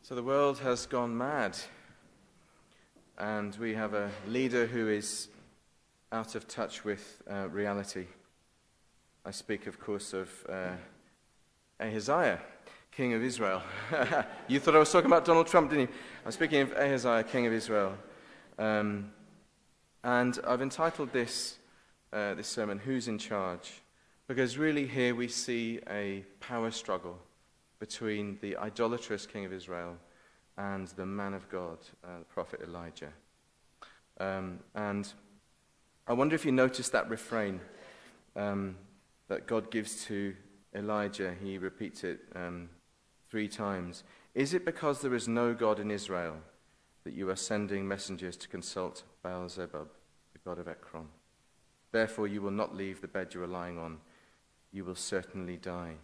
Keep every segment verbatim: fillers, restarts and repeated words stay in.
So the world has gone mad, and we have a leader who is out of touch with uh, reality. I speak, of course, of uh, Ahaziah, king of Israel. You thought I was talking about Donald Trump, didn't you? I'm speaking of Ahaziah, king of Israel. Um, and I've entitled this, uh, this sermon, Who's in Charge? Because really here we see a power struggle between the idolatrous king of Israel and the man of God, uh, the prophet Elijah. Um, and I wonder if you noticed that refrain um, that God gives to Elijah. He repeats it um, three times. Is it because there is no God in Israel that you are sending messengers to consult Baal-zebub, the god of Ekron? Therefore you will not leave the bed you are lying on. You will certainly die.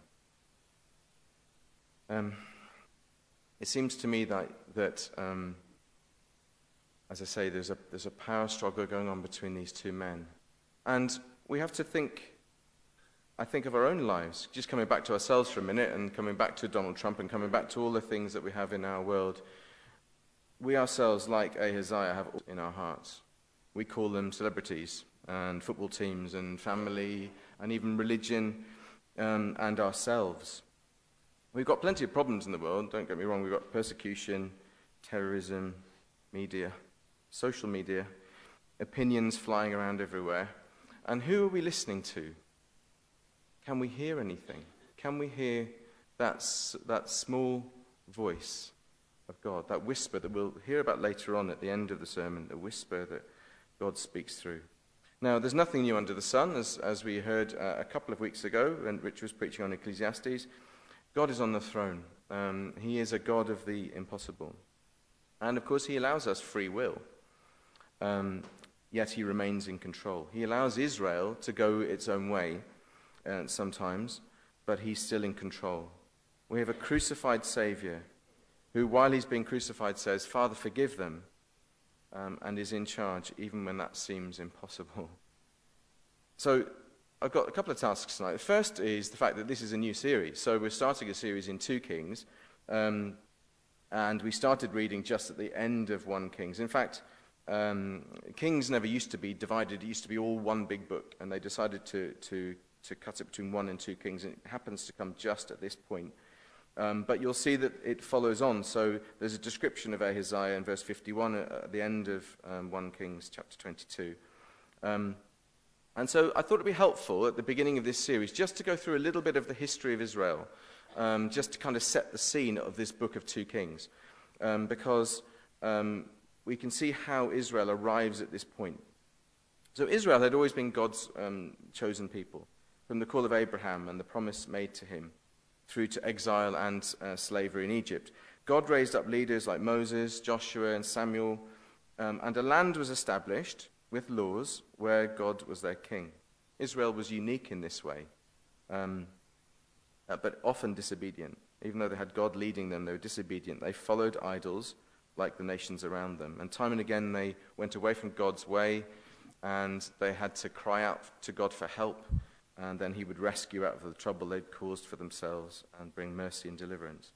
Um, it seems to me that, that um, as I say, there's a, there's a power struggle going on between these two men. And we have to think, I think, of our own lives, just coming back to ourselves for a minute and coming back to Donald Trump and coming back to all the things that we have in our world. We ourselves, like Ahaziah, have in our hearts. We call them celebrities and football teams and family and even religion um, and ourselves. We've got plenty of problems in the world, don't get me wrong. We've got persecution, terrorism, media, social media, opinions flying around everywhere. And who are we listening to? Can we hear anything? Can we hear that, that small voice of God, that whisper that we'll hear about later on at the end of the sermon, the whisper that God speaks through? Now, there's nothing new under the sun, as, as we heard uh, a couple of weeks ago when Rich was preaching on Ecclesiastes. God is on the throne. Um, he is a God of the impossible. And, of course, he allows us free will, um, yet he remains in control. He allows Israel to go its own way uh, sometimes, but he's still in control. We have a crucified Savior who, while he's being crucified, says, Father, forgive them, um, and is in charge even when that seems impossible. So I've got a couple of tasks tonight. The first is the fact that this is a new series. So we're starting a series in two Kings, um, and we started reading just at the end of one Kings. In fact, um, Kings never used to be divided. It used to be all one big book, and they decided to, to, to cut it between one and two Kings, and it happens to come just at this point. Um, but you'll see that it follows on. So there's a description of Ahaziah in verse fifty-one at the end of um, one Kings chapter twenty-two. Um, And so I thought it would be helpful at the beginning of this series just to go through a little bit of the history of Israel, um, just to kind of set the scene of this book of two Kings, um, because um, we can see how Israel arrives at this point. So Israel had always been God's um, chosen people, from the call of Abraham and the promise made to him, through to exile and uh, slavery in Egypt. God raised up leaders like Moses, Joshua, and Samuel, um, and a land was established with laws where God was their king. Israel was unique in this way, um, uh, but often disobedient. Even though they had God leading them, they were disobedient. They followed idols like the nations around them. And time and again they went away from God's way, and they had to cry out to God for help, and then he would rescue out of the trouble they'd caused for themselves and bring mercy and deliverance.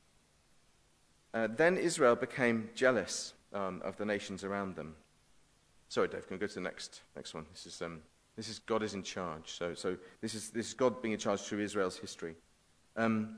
Uh, then Israel became jealous um, of the nations around them. Sorry, Dave, can we go to the next next one? This is um, this is God is in charge. So so this is this is God being in charge through Israel's history. Um,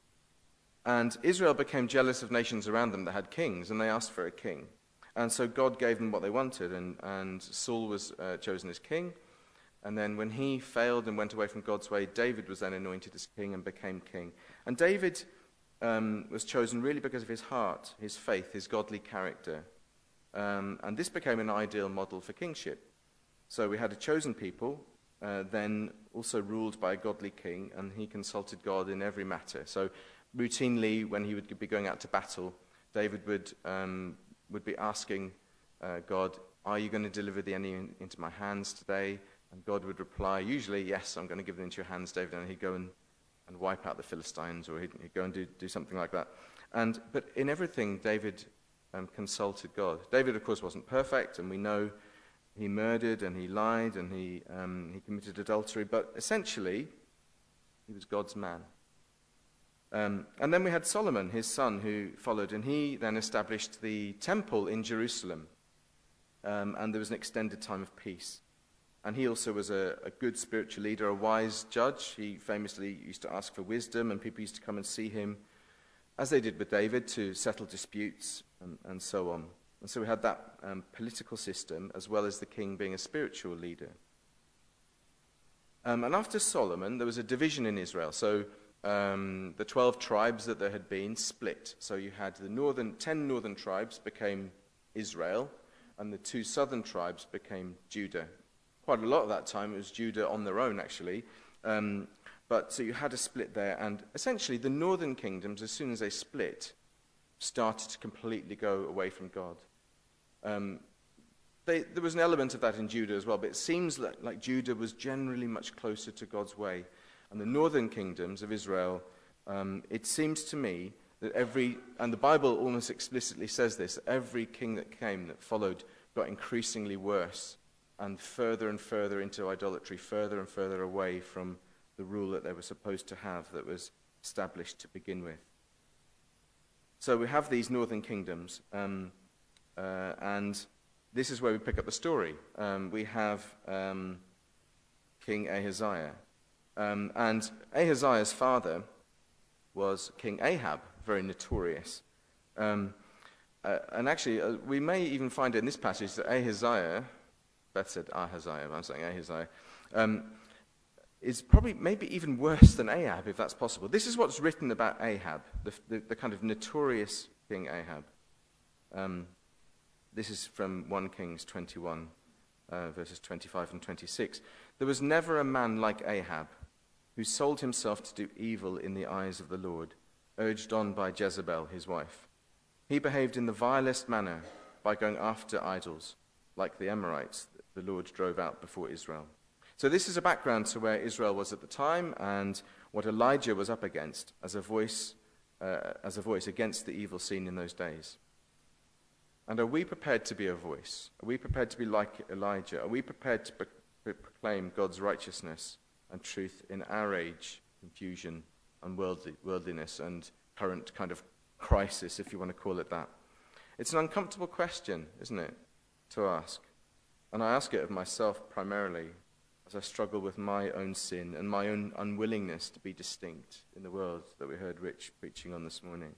and Israel became jealous of nations around them that had kings, and they asked for a king. And so God gave them what they wanted, and, and Saul was uh, chosen as king. And then when he failed and went away from God's way, David was then anointed as king and became king. And David um, was chosen really because of his heart, his faith, his godly character. Um, and this became an ideal model for kingship. So we had a chosen people, uh, then also ruled by a godly king, and he consulted God in every matter. So routinely, when he would be going out to battle, David would um, would be asking uh, God, are you going to deliver the enemy in, into my hands today? And God would reply, usually, yes, I'm going to give them into your hands, David. And he'd go and, and wipe out the Philistines, or he'd, he'd go and do, do something like that. And But in everything, David Um, consulted God. David, of course, wasn't perfect, and we know he murdered and he lied and he um, he committed adultery, but essentially, he was God's man. Um, and then we had Solomon, his son, who followed, and he then established the temple in Jerusalem. Um, and there was an extended time of peace. And he also was a, a good spiritual leader, a wise judge. He famously used to ask for wisdom, and people used to come and see him, as they did with David, to settle disputes and, and so on. And so we had that um, political system, as well as the king being a spiritual leader. Um, and after Solomon, there was a division in Israel. So um, the twelve tribes that there had been split. So you had the northern, ten northern tribes became Israel, and the two southern tribes became Judah. Quite a lot of that time it was Judah on their own, actually. Um, but so you had a split there, and essentially the northern kingdoms, as soon as they split, started to completely go away from God. Um, they, there was an element of that in Judah as well, but it seems like, like Judah was generally much closer to God's way. And the northern kingdoms of Israel, um, it seems to me that every, and the Bible almost explicitly says this, every king that came, that followed, got increasingly worse and further and further into idolatry, further and further away from the rule that they were supposed to have that was established to begin with. So we have these northern kingdoms, um, uh, and this is where we pick up the story. Um, we have um, King Ahaziah. Um, and Ahaziah's father was King Ahab, very notorious. Um, uh, and actually, uh, we may even find in this passage that Ahaziah, Beth said Ahaziah, I'm saying Ahaziah, um, is probably maybe even worse than Ahab, if that's possible. This is what's written about Ahab, the, the, the kind of notorious King Ahab. Um, this is from First Kings twenty-one, uh, verses twenty-five and twenty-six. There was never a man like Ahab, who sold himself to do evil in the eyes of the Lord, urged on by Jezebel, his wife. He behaved in the vilest manner by going after idols, like the Amorites that the Lord drove out before Israel. So this is a background to where Israel was at the time and what Elijah was up against as a voice, uh, as a voice against the evil seen in those days. And are we prepared to be a voice? Are we prepared to be like Elijah? Are we prepared to pro- proclaim God's righteousness and truth in our age, confusion and worldly, worldliness and current kind of crisis, if you want to call it that? It's an uncomfortable question, isn't it, to ask? And I ask it of myself primarily as I struggle with my own sin and my own unwillingness to be distinct in the world that we heard Rich preaching on this morning.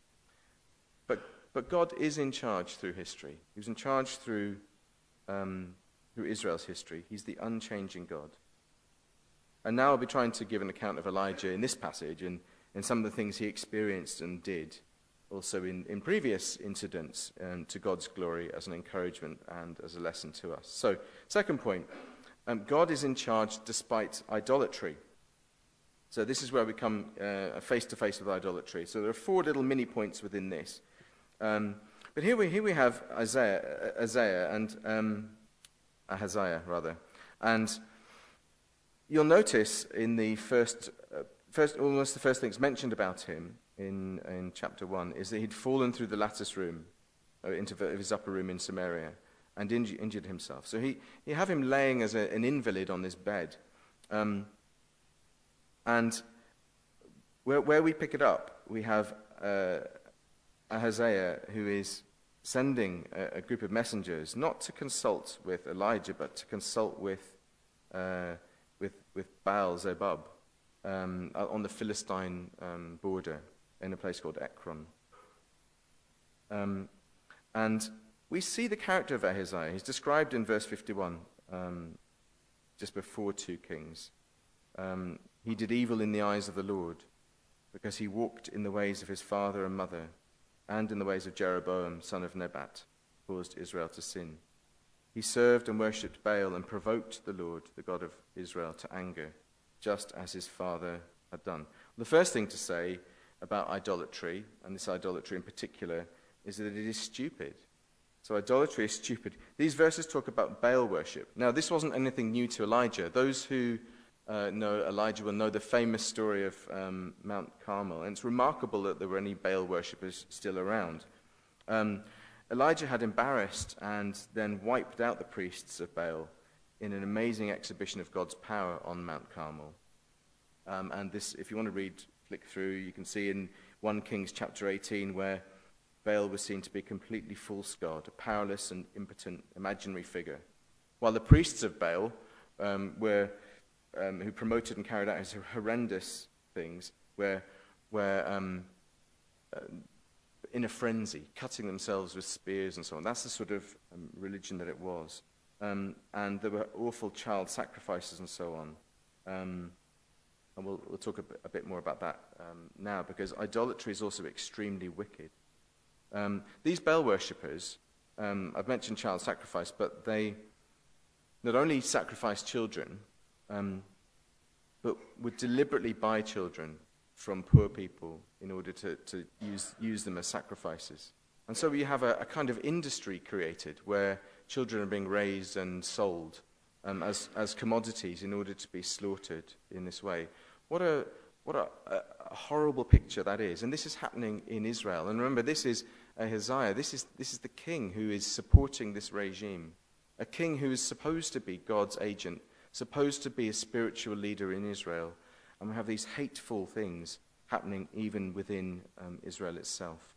But but God is in charge through history. He was in charge through um, through Israel's history. He's the unchanging God. And now I'll be trying to give an account of Elijah in this passage and, and some of the things he experienced and did, also in, in previous incidents, um, to God's glory as an encouragement and as a lesson to us. So, second point, um, God is in charge despite idolatry. So this is where we come uh, face-to-face with idolatry. So there are four little mini points within this. Um, but here we here we have Isaiah, Isaiah and um, Ahaziah, rather. And you'll notice in the first, uh, first, almost the first things mentioned about him in, in chapter one is that he'd fallen through the lattice room, or into the, his upper room in Samaria, and inju- injured himself. So he, you have him laying as a, an invalid on this bed. Um, and where, where we pick it up, we have uh, Ahaziah, who is sending a, a group of messengers, not to consult with Elijah, but to consult with uh, with, with Baal-zebub um, on the Philistine um, border in a place called Ekron. Um, and we see the character of Ahaziah. He's described in verse fifty-one, um, just before two kings. Um, he did evil in the eyes of the Lord because he walked in the ways of his father and mother and in the ways of Jeroboam, son of Nebat, caused Israel to sin. He served and worshipped Baal and provoked the Lord, the God of Israel, to anger, just as his father had done. The first thing to say about idolatry, and this idolatry in particular, is that it is stupid. So idolatry is stupid. These verses talk about Baal worship. Now, this wasn't anything new to Elijah. Those who uh, know Elijah will know the famous story of um, Mount Carmel, and it's remarkable that there were any Baal worshippers still around. Um, Elijah had embarrassed and then wiped out the priests of Baal in an amazing exhibition of God's power on Mount Carmel. Um, and this, if you want to read flick through, you can see in First Kings chapter eighteen where Baal was seen to be a completely false god, a powerless and impotent imaginary figure, while the priests of Baal um, were um, who promoted and carried out his horrendous things, were were um, uh, in a frenzy, cutting themselves with spears and so on. That's the sort of um, religion that it was. Um, and there were awful child sacrifices and so on. Um, and we'll, we'll talk a bit, a bit more about that um, now, because idolatry is also extremely wicked. Um, these Baal worshippers, um, I've mentioned child sacrifice, but they not only sacrificed children, um, but would deliberately buy children from poor people in order to, to use, use them as sacrifices. And so you have a, a kind of industry created where children are being raised and sold um, as, as commodities in order to be slaughtered in this way. What a what a, a horrible picture that is. And this is happening in Israel. And remember, this is Ahaziah. This is, this is the king who is supporting this regime. A king who is supposed to be God's agent, supposed to be a spiritual leader in Israel. And we have these hateful things happening even within um, Israel itself.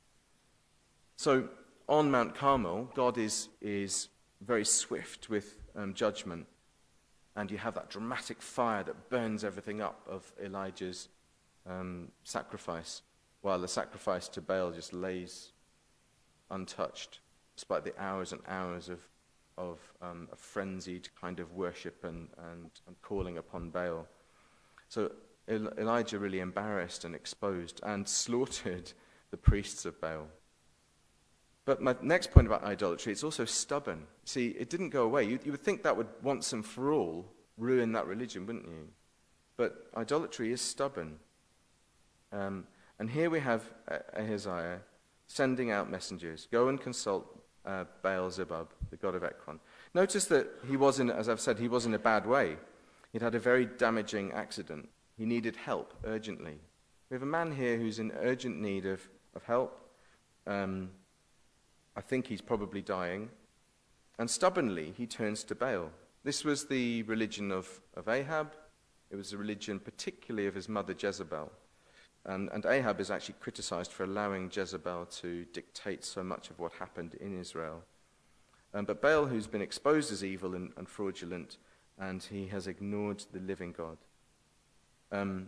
So on Mount Carmel, God is, is very swift with um, judgment. And you have that dramatic fire that burns everything up of Elijah's um, sacrifice, while the sacrifice to Baal just lays untouched, despite the hours and hours of, of um, a frenzied kind of worship and, and, and calling upon Baal. So Elijah really embarrassed and exposed and slaughtered the priests of Baal. But my next point about idolatry, it's also stubborn. See, it didn't go away. You, you would think that would once and for all ruin that religion, wouldn't you? But idolatry is stubborn. Um, and here we have Ahaziah sending out messengers. Go and consult uh, Baal-zebub, the god of Ekron. Notice that he was in, as I've said, he was in a bad way. He'd had a very damaging accident. He needed help urgently. We have a man here who's in urgent need of, of help. Um, I think he's probably dying. And stubbornly, he turns to Baal. This was the religion of, of Ahab. It was the religion particularly of his mother Jezebel. Um, and Ahab is actually criticized for allowing Jezebel to dictate so much of what happened in Israel. Um, but Baal, who's been exposed as evil and, and fraudulent, and he has ignored the living God. Um,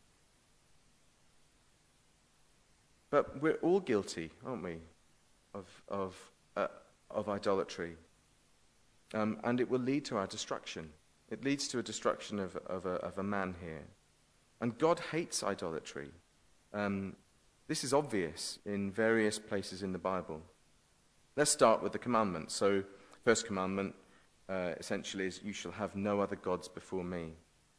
but we're all guilty, aren't we, of of uh, of idolatry, um, and it will lead to our destruction. It leads to a destruction of of a, of a man here, and God hates idolatry. Um, this is obvious in various places in the Bible. Let's start with the commandments. So, first commandment uh, essentially is, "You shall have no other gods before me."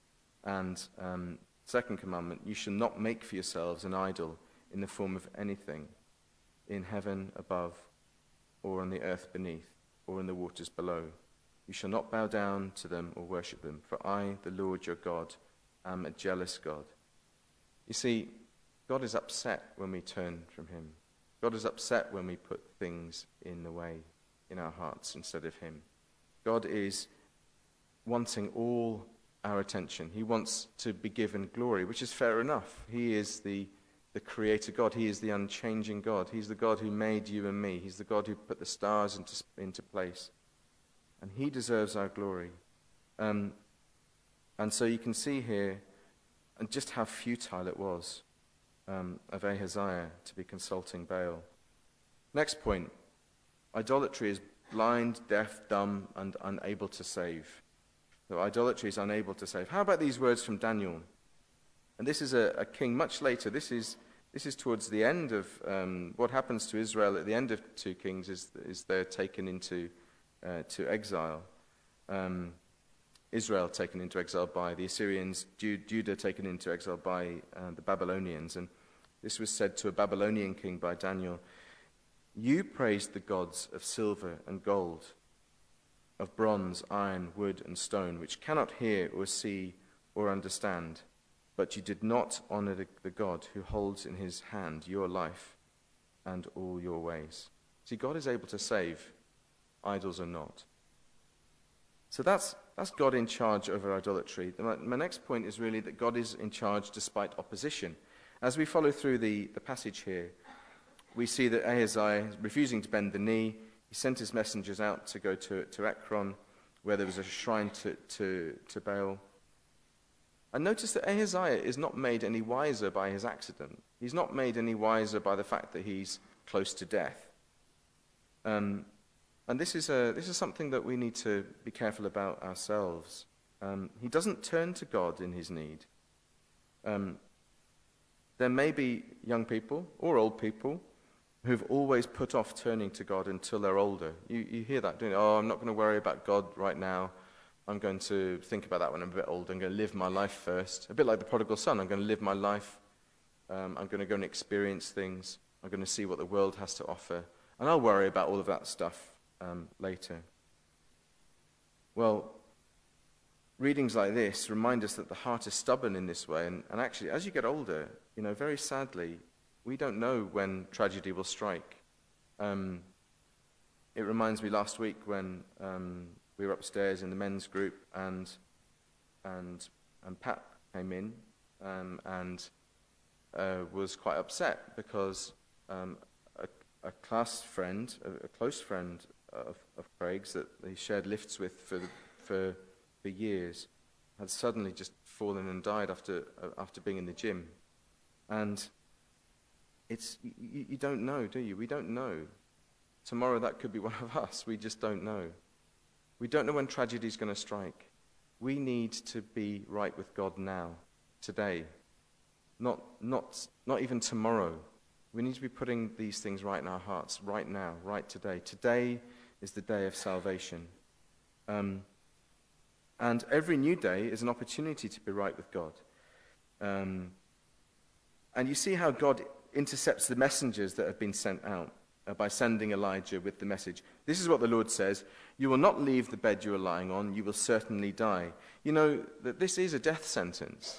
And um, second commandment, "You shall not make for yourselves an idol in the form of anything in heaven above, or on the earth beneath, or in the waters below. You shall not bow down to them or worship them, for I, the Lord your God, am a jealous God." You see, God is upset when we turn from him. God is upset when we put things in the way in our hearts instead of him. God is wanting all our attention. He wants to be given glory, which is fair enough. He is the, the creator God. He is the unchanging God. He's the God who made you and me. He's the God who put the stars into, into place. And he deserves our glory. Um, and so you can see here and just how futile it was um, of Ahaziah to be consulting Baal. Next point. Idolatry is blind, deaf, dumb, and unable to save. So idolatry is unable to save. How about these words from Daniel? And this is a, a king much later. This is this is towards the end of um, what happens to Israel at the end of two Kings is is they're taken into uh, to exile. Um, Israel taken into exile by the Assyrians, Judah taken into exile by uh, the Babylonians. And this was said to a Babylonian king by Daniel: "You praised the gods of silver and gold, of bronze, iron, wood, and stone, which cannot hear or see or understand, but you did not honor the, the God who holds in his hand your life and all your ways." See, God is able to save, idols are not. So that's that's God in charge over idolatry. My, my next point is really that God is in charge despite opposition. As we follow through the, the passage here, we see that Ahaziah is refusing to bend the knee. He sent his messengers out to go to, to Ekron, where there was a shrine to, to, to Baal. And notice that Ahaziah is not made any wiser by his accident. He's not made any wiser by the fact that he's close to death. Um, and this is, a, this is something that we need to be careful about ourselves. Um, he doesn't turn to God in his need. Um, there may be young people or old people who've always put off turning to God until they're older. You, you hear that, don't you? Oh, I'm not going to worry about God right now. I'm going to think about that when I'm a bit older. I'm going to live my life first. A bit like the prodigal son. I'm going to live my life. Um, I'm going to go and experience things. I'm going to see what the world has to offer. And I'll worry about all of that stuff um, later. Well, readings like this remind us that the heart is stubborn in this way. And, and actually, as you get older, you know, very sadly, we don't know when tragedy will strike. Um, it reminds me last week when um, we were upstairs in the men's group, and and and Pat came in um, and uh, was quite upset because um, a, a class friend, a, a close friend of, of Craig's that he shared lifts with for the, for for years, had suddenly just fallen and died after uh, after being in the gym, and it's you, you don't know, do you? We don't know. Tomorrow that could be one of us. We just don't know. We don't know when tragedy is going to strike. We need to be right with God now, today, not not not even tomorrow. We need to be putting these things right in our hearts, right now, right today. Today is the day of salvation. Um, and every new day is an opportunity to be right with God. Um, and you see how God intercepts the messengers that have been sent out uh, by sending Elijah with the message. This is what the Lord says: you will not leave the bed you are lying on, you will certainly die. You know that this is a death sentence.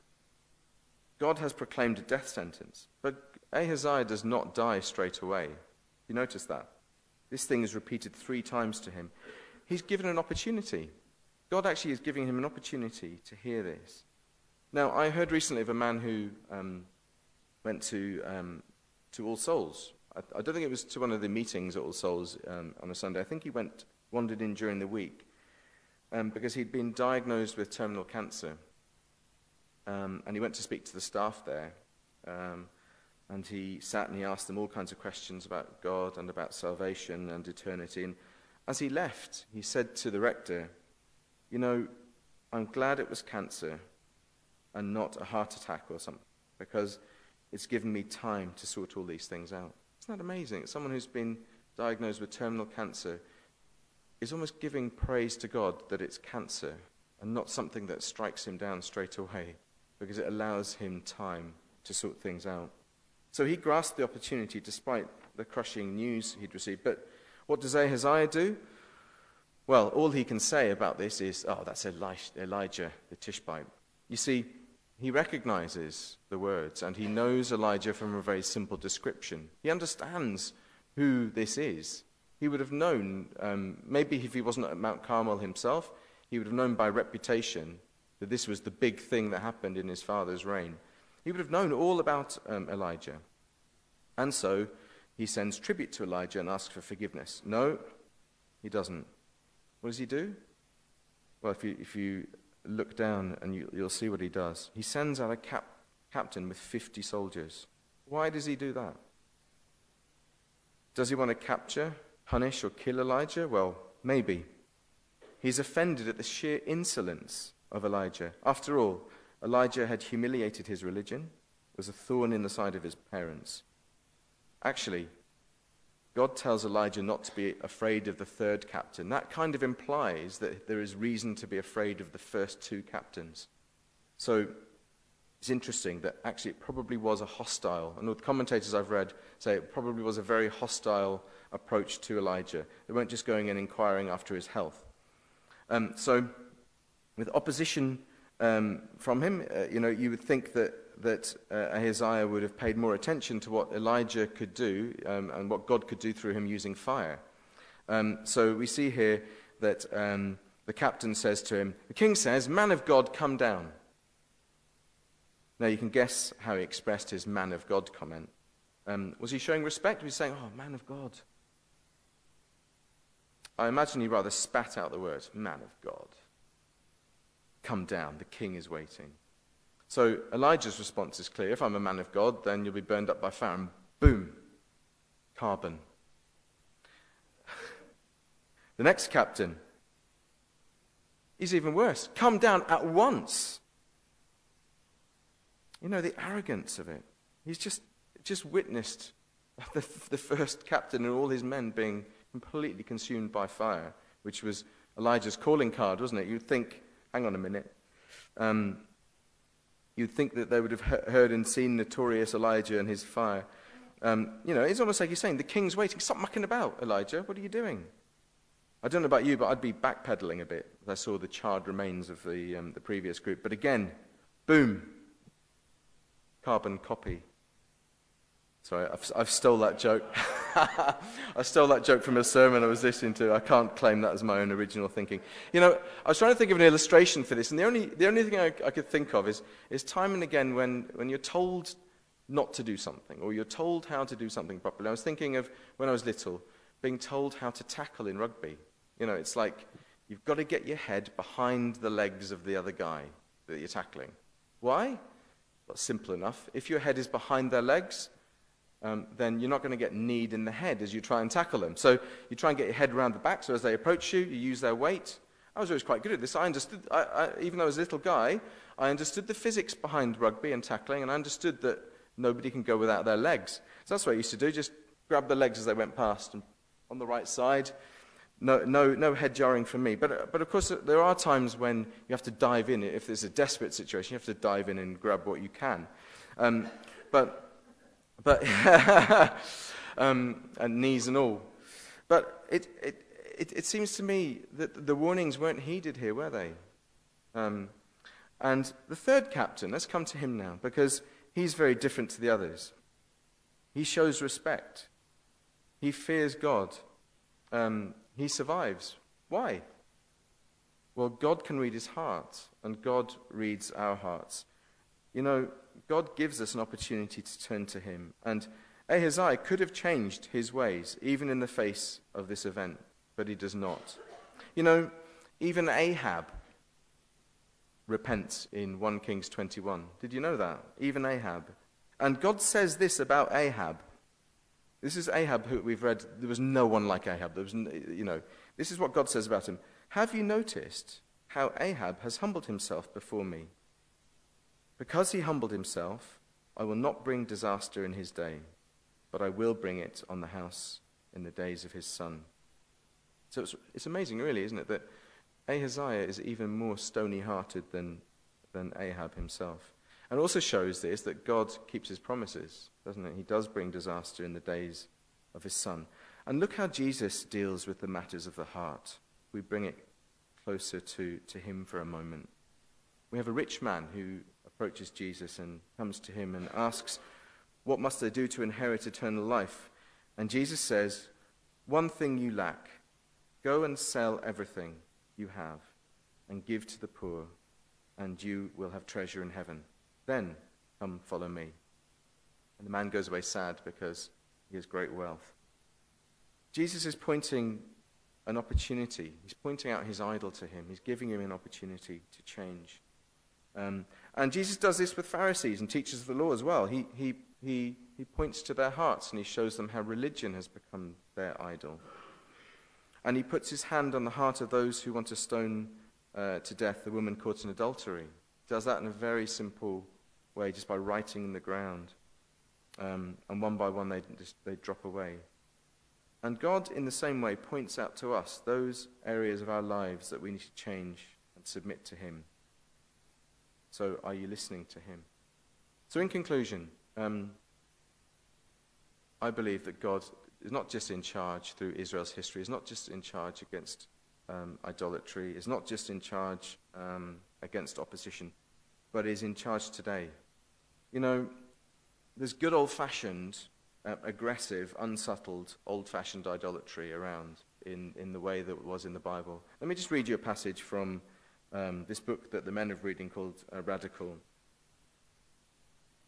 God has proclaimed a death sentence, but Ahaziah does not die straight away. You notice that? This thing is repeated three times to him. He's given an opportunity. God actually is giving him an opportunity to hear this. Now, I heard recently of a man who um, went to um, to All Souls. I, I don't think it was to one of the meetings at All Souls um, on a Sunday. I think he went wandered in during the week um, because he'd been diagnosed with terminal cancer. Um, and he went to speak to the staff there. Um, and he sat and he asked them all kinds of questions about God and about salvation and eternity. And as he left, he said to the rector, you know, I'm glad it was cancer and not a heart attack or something, because it's given me time to sort all these things out. Isn't that amazing? Someone who's been diagnosed with terminal cancer is almost giving praise to God that it's cancer and not something that strikes him down straight away, because it allows him time to sort things out. So he grasped the opportunity despite the crushing news he'd received. But what does Ahaziah do? Well, all he can say about this is, oh, that's Elijah the Tishbite. You see, he recognizes the words, and he knows Elijah from a very simple description. He understands who this is. He would have known, um, maybe if he wasn't at Mount Carmel himself, he would have known by reputation that this was the big thing that happened in his father's reign. He would have known all about um, Elijah. And so he sends tribute to Elijah and asks for forgiveness. No, he doesn't. What does he do? Well, if you, if you look down and you, you'll see what he does. He sends out a cap, captain with fifty soldiers. Why does he do that? Does he want to capture, punish, or kill Elijah? Well, maybe. He's offended at the sheer insolence of Elijah. After all, Elijah had humiliated his religion, was a thorn in the side of his parents. Actually, God tells Elijah not to be afraid of the third captain. That kind of implies that there is reason to be afraid of the first two captains. So it's interesting that actually it probably was a hostile, and the commentators I've read say it probably was a very hostile approach to Elijah. They weren't just going and inquiring after his health. Um, so with opposition um, from him, uh, you know, you would think that that uh, Ahaziah would have paid more attention to what Elijah could do um, and what God could do through him using fire. Um, so we see here that um, the captain says to him, the king says, man of God, come down. Now, you can guess how he expressed his man of God comment. Um, was he showing respect? Was he saying, oh, man of God? I imagine he rather spat out the words, man of God. Come down, the king is waiting. So Elijah's response is clear. If I'm a man of God, then you'll be burned up by fire. And boom, carbon. The next captain, he's even worse. Come down at once. You know, the arrogance of it. He's just, just witnessed the, the first captain and all his men being completely consumed by fire, which was Elijah's calling card, wasn't it? You'd think, hang on a minute. Um, you'd think that they would have heard and seen notorious Elijah and his fire. Um, you know, it's almost like he's saying, the king's waiting. Stop mucking about, Elijah. What are you doing? I don't know about you, but I'd be backpedaling a bit as I saw the charred remains of the um, the previous group. But again, boom, carbon copy. Sorry, I've, I've stole that joke. I stole that joke from a sermon I was listening to. I can't claim that as my own original thinking. You know, I was trying to think of an illustration for this, and the only the only thing I, I could think of is is time and again when, when you're told not to do something, or you're told how to do something properly. I was thinking of when I was little, being told how to tackle in rugby. You know, it's like you've got to get your head behind the legs of the other guy that you're tackling. Why? Well, simple enough. If your head is behind their legs, um, then you're not going to get kneed in the head as you try and tackle them. So you try and get your head around the back, so as they approach you, you use their weight. I was always quite good at this. I understood, I, I, even though I was a little guy, I understood the physics behind rugby and tackling, and I understood that nobody can go without their legs. So that's what I used to do, just grab the legs as they went past, and on the right side. No, no, no head jarring for me. But, but of course, there are times when you have to dive in. If there's a desperate situation, you have to dive in and grab what you can. Um, but, but, um, and knees and all. But it, it, it, it seems to me that the warnings weren't heeded here, were they? Um, and the third captain, let's come to him now, because he's very different to the others. He shows respect. He fears God. Um, he survives. Why? Well, God can read his heart, and God reads our hearts. You know, God gives us an opportunity to turn to him, and Ahaziah could have changed his ways, even in the face of this event, but he does not. You know, even Ahab repents in First Kings twenty-one. Did you know that? Even Ahab. And God says this about Ahab. This is Ahab who we've read. There was no one like Ahab. There was, you know, this is what God says about him. Have you noticed how Ahab has humbled himself before me? Because he humbled himself, I will not bring disaster in his day, but I will bring it on the house in the days of his son. So it's, it's amazing, really, isn't it, that Ahaziah is even more stony-hearted than, than Ahab himself. And also shows this, that God keeps his promises, doesn't it? He does bring disaster in the days of his son. And look how Jesus deals with the matters of the heart. We bring it closer to, to him for a moment. We have a rich man who approaches Jesus and comes to him and asks, what must I do to inherit eternal life? And Jesus says, one thing you lack. Go and sell everything you have and give to the poor, and you will have treasure in heaven. Then come follow me. And the man goes away sad because he has great wealth. Jesus is pointing an opportunity. He's pointing out his idol to him. He's giving him an opportunity to change. Um, and Jesus does this with Pharisees and teachers of the law as well. He, he, he, he points to their hearts and he shows them how religion has become their idol. And he puts his hand on the heart of those who want to stone uh, to death the woman caught in adultery. He does that in a very simple way, just by writing in the ground. Um, and one by one they just, they drop away. And God, in the same way, points out to us those areas of our lives that we need to change and submit to him. So are you listening to him? So in conclusion, um, I believe that God is not just in charge through Israel's history, is not just in charge against um, idolatry, is not just in charge um, against opposition, but is in charge today. You know, there's good old-fashioned, uh, aggressive, unsubtled, old-fashioned idolatry around in, in the way that it was in the Bible. Let me just read you a passage from um, this book that the men are reading called uh, Radical.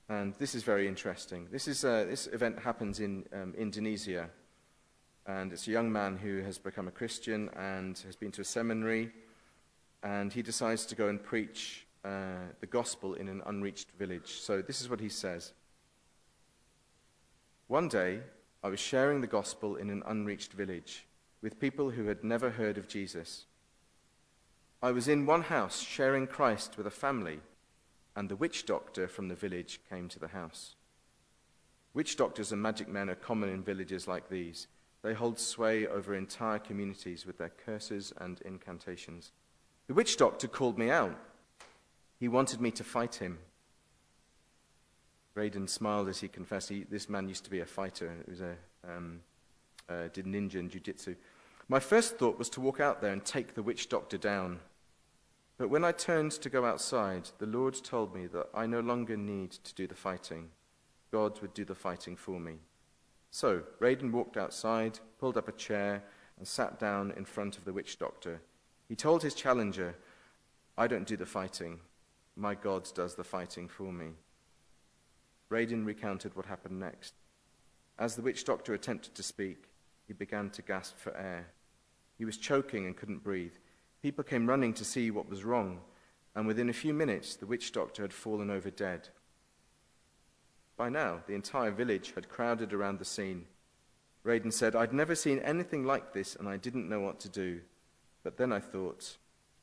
And this is very interesting. This is uh, this event happens in um, Indonesia. And it's a young man who has become a Christian and has been to a seminary. And he decides to go and preach uh, the gospel in an unreached village. So this is what he says. One day, I was sharing the gospel in an unreached village with people who had never heard of Jesus. I was in one house sharing Christ with a family, and the witch doctor from the village came to the house. Witch doctors and magic men are common in villages like these. They hold sway over entire communities with their curses and incantations. The witch doctor called me out. He wanted me to fight him. Raiden smiled as he confessed he, this man used to be a fighter. It was a, um, uh, did ninja and jiu-jitsu. My first thought was to walk out there and take the witch doctor down. But when I turned to go outside, the Lord told me that I no longer need to do the fighting. God would do the fighting for me. So Raiden walked outside, pulled up a chair, and sat down in front of the witch doctor. He told his challenger, I don't do the fighting. My God does the fighting for me. Raiden recounted what happened next. As the witch doctor attempted to speak, he began to gasp for air. He was choking and couldn't breathe. People came running to see what was wrong, and within a few minutes, the witch doctor had fallen over dead. By now, the entire village had crowded around the scene. Raiden said, I'd never seen anything like this, and I didn't know what to do. But then I thought,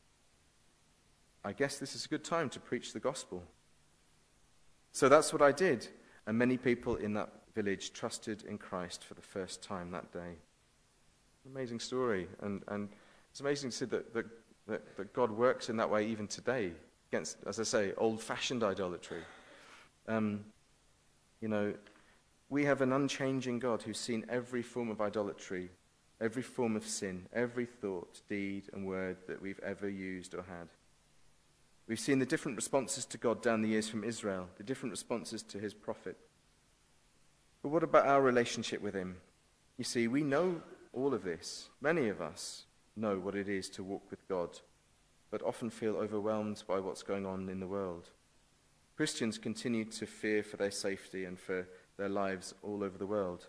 I guess this is a good time to preach the gospel. So that's what I did, and many people in that village trusted in Christ for the first time that day. Amazing story, and, and it's amazing to see that, that, that, that God works in that way even today, against, as I say, old-fashioned idolatry. Um, you know, we have an unchanging God who's seen every form of idolatry, every form of sin, every thought, deed, and word that we've ever used or had. We've seen the different responses to God down the years from Israel, the different responses to his prophet. But what about our relationship with him? You see, we know all of this. Many of us know what it is to walk with God, but often feel overwhelmed by what's going on in the world. Christians continue to fear for their safety and for their lives all over the world.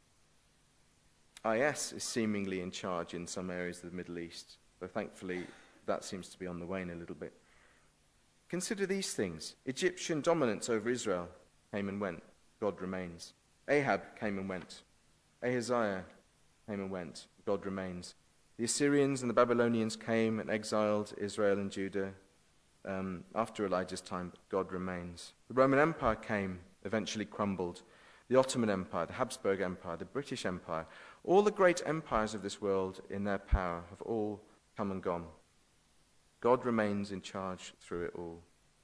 I S is seemingly in charge in some areas of the Middle East, though thankfully that seems to be on the wane a little bit. Consider these things. Egyptian dominance over Israel came and went. God remains. Ahab came and went. Ahaziah came and went. God remains. The Assyrians and the Babylonians came and exiled Israel and Judah um, after Elijah's time. God remains. The Roman Empire came, eventually crumbled. The Ottoman Empire, the Habsburg Empire, the British Empire, all the great empires of this world in their power have all come and gone. God remains in charge through it all.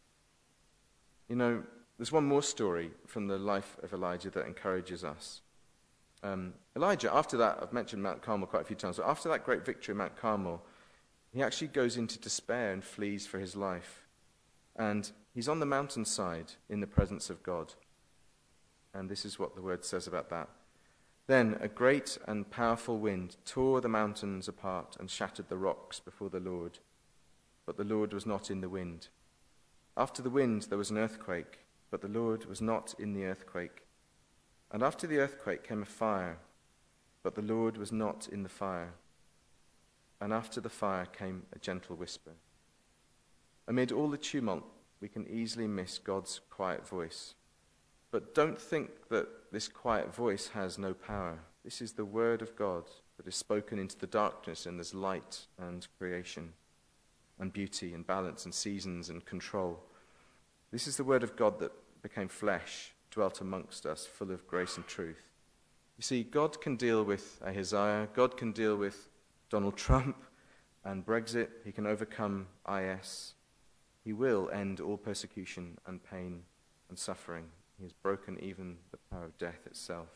You know, there's one more story from the life of Elijah that encourages us. Um, Elijah, after that, I've mentioned Mount Carmel quite a few times, but after that great victory at Mount Carmel, he actually goes into despair and flees for his life. And he's on the mountainside in the presence of God. And this is what the word says about that. Then a great and powerful wind tore the mountains apart and shattered the rocks before the Lord. But the Lord was not in the wind. After the wind there was an earthquake, but the Lord was not in the earthquake. And after the earthquake came a fire, but the Lord was not in the fire. And after the fire came a gentle whisper. Amid all the tumult, we can easily miss God's quiet voice. But don't think that this quiet voice has no power. This is the word of God that is spoken into the darkness, and there's light and creation and beauty and balance and seasons and control. This is the word of God that became flesh, dwelt amongst us, full of grace and truth. You see, God can deal with Ahaziah, God can deal with Donald Trump and Brexit, he can overcome I S. He will end all persecution and pain and suffering. He has broken even the power of death itself.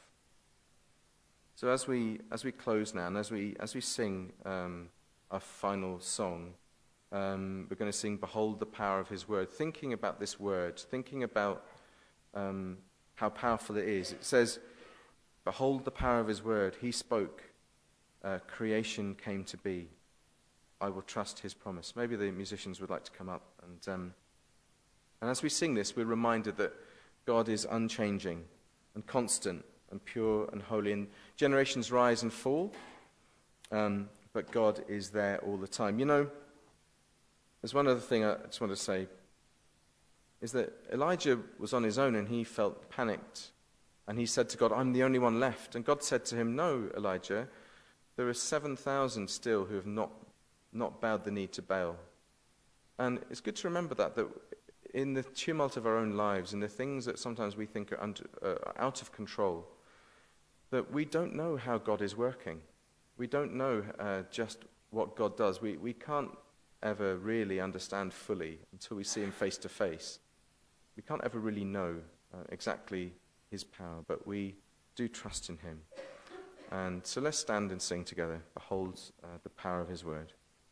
So as we as we close now, and as we as we sing um, our final song, um, we're going to sing "Behold the Power of His Word," thinking about this word, thinking about um, how powerful it is. It says, "Behold the power of His Word. He spoke, uh, creation came to be. I will trust His promise." Maybe the musicians would like to come up, and um, and as we sing this, we're reminded that God is unchanging and constant and pure and holy. And generations rise and fall, um, but God is there all the time. You know, there's one other thing I just want to say, is that Elijah was on his own and he felt panicked. And he said to God, I'm the only one left. And God said to him, no, Elijah, there are seven thousand still who have not, not bowed the knee to Baal. And it's good to remember that, that in the tumult of our own lives, in the things that sometimes we think are under, uh, out of control, that we don't know how God is working. We don't know uh, just what God does. We, we can't ever really understand fully until we see him face to face. We can't ever really know uh, exactly his power, but we do trust in him. And so let's stand and sing together. Behold uh, the power of his word.